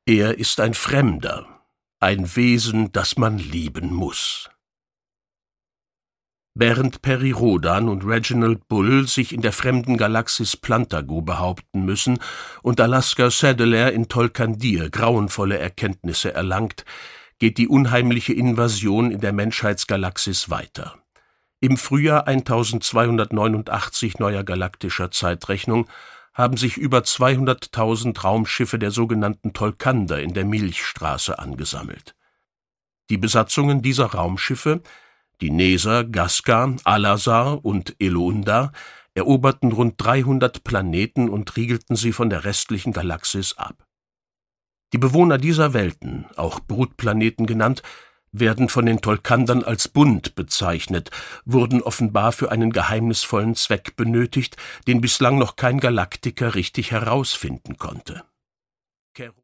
Er ist ein Fremder, ein Wesen, das man lieben muss. Während Peri Rodan und Reginald Bull sich in der fremden Galaxis Plantago behaupten müssen und Alaska Sadelair in Tolkandir grauenvolle Erkenntnisse erlangt, geht die unheimliche Invasion in der Menschheitsgalaxis weiter. Im Frühjahr 1289 neuer galaktischer Zeitrechnung haben sich über 200.000 Raumschiffe der sogenannten Tolkander in der Milchstraße angesammelt. Die Besatzungen dieser Raumschiffe, die Neser, Gascar, Alazar und Elundar, eroberten rund 300 Planeten und riegelten sie von der restlichen Galaxis ab. Die Bewohner dieser Welten, auch Brutplaneten genannt, werden von den Tolkandern als Bund bezeichnet, wurden offenbar für einen geheimnisvollen Zweck benötigt, den bislang noch kein Galaktiker richtig herausfinden konnte.